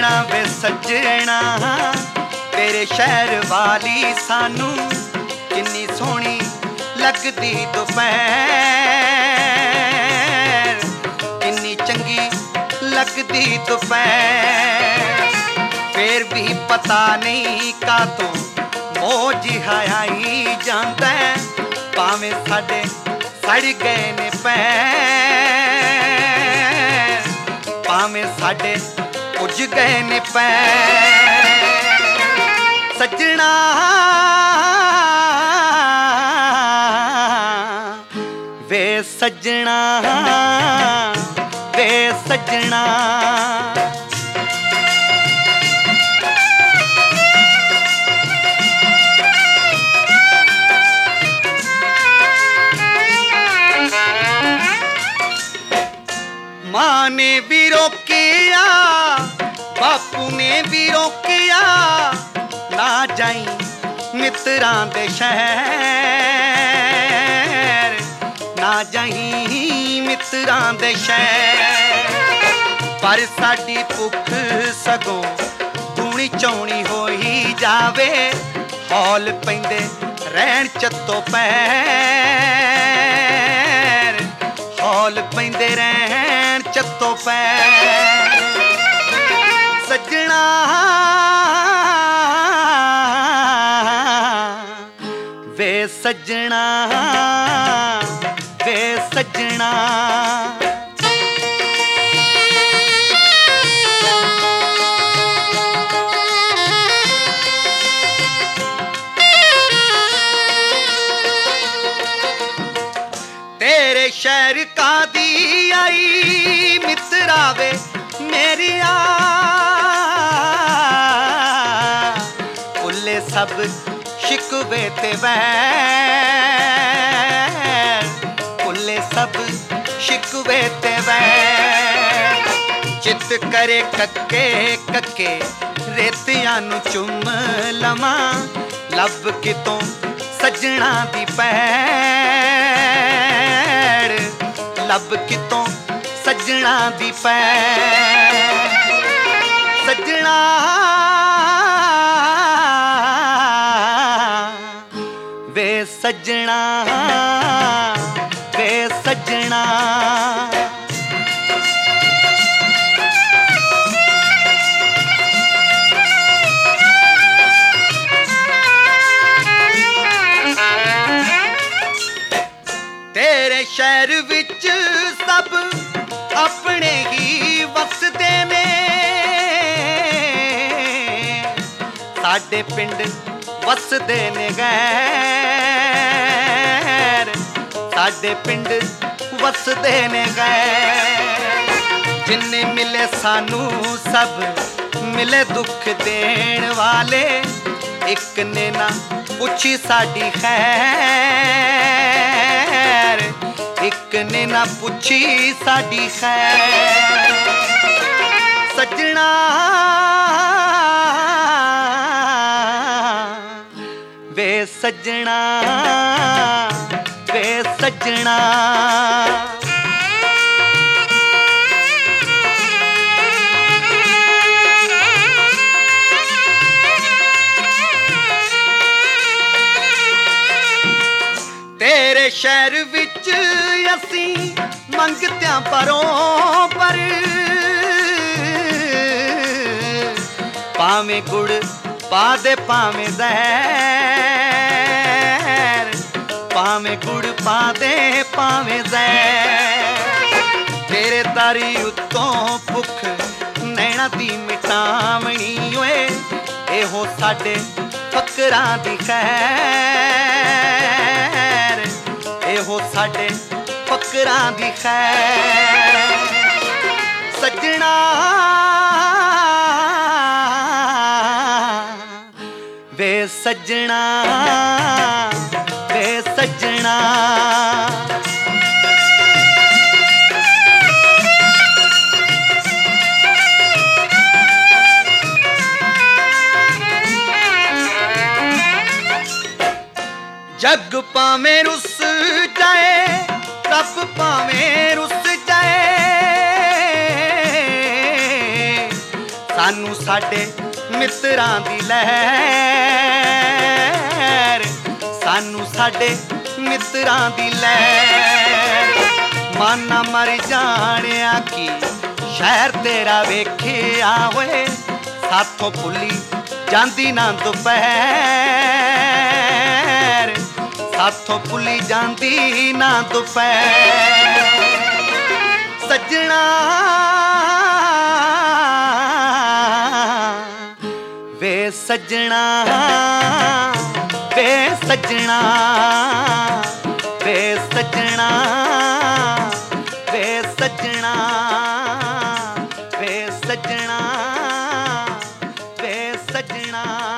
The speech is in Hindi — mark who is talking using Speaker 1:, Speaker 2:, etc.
Speaker 1: सजना वे सजना तेरे शहर वाली सानू किन्नी सोहनी लगदी दोपहर, किन्नी चंगी लगदी दोपहर। फिर भी पता नहीं कातों मौज आई जांदा है, भावें साडे सड़ गए ने पैर, भावें साडे उज गए ने पैर। सजना वे सजना वे सजना माँ ने भी रोकिया बापू ने भी रोकिया, ना जाई मित्रां दे शहर, ना जाई मित्रां दे शहर। पर साडी भुख सगों दूनी चौनी होई जावे, हौल पैंदे रहन चत्तो पैर, हौल पैंदे रहन चत्तो पैर। सजना वे सजना वे सजना तेरे शहर का दी आई मित्रा वे मेरिया, भुले सब शिकवे ते वैर, भुले सब शिकवे ते वैर। चित करे कक्के कक्के रेतियां नू चुम लवां, लब कितों सजना दी पैड़, लब कितों सजना दी पैड़। सजना वे सजना वे सजना तेरे शहर विच सब अपने ही वसदे ने, साडे पिंड वसदे ने गैर, साडे पिंड वसदे ने गैर। जिन्ने मिले सानू सब मिले दुख देण वाले, एक ने ना पुछी साडी खैर, एक ने ना पुछी साडी खैर। सजना वे सजना वे सजना तेरे शहर विच असी मंगत्यां परों पर, भावें गुड़ पा दे भावें ज़हर, भावें गुड़ पा दे भावें ज़हर। तेरे दारी उत्तों भुख नैना दी मिटावनी ओए, एहो साडे फकरां दी खैर, एहो साडे फकरां दी खैर। सजना वे सजना वे सजना जग पावें रुस जाए, रब पावें रुस जाए, सानू ਸਾਡੇ ਮਿੱਤਰਾਂ ਦੀ ਲਹਿਰ, ਸਾਨੂੰ ਸਾਡੇ ਮਿੱਤਰਾਂ ਦੀ ਲਹਿਰ। ਮਨ ਨਾ ਮਰ ਜਾਣਿਆ ਕੀ ਸ਼ਹਿਰ ਤੇਰਾ ਵੇਖਿਆ ਓਏ, ਸਾਥੋਂ ਭੁੱਲੀ ਜਾਂਦੀ ਨਾ ਦੁਪਹਿਰ, ਸਾਥੋਂ ਭੁੱਲੀ ਜਾਂਦੀ ਨਾ ਦੁਪਹਿਰ। ਸੱਜਣਾ ਵੇ ਸੱਜਣਾ, ਵੇ ਸੱਜਣਾ, ਵੇ ਸੱਜਣਾ, ਵੇ ਸੱਜਣਾ, ਵੇ ਸੱਜਣਾ, ਵੇ ਸੱਜਣਾ।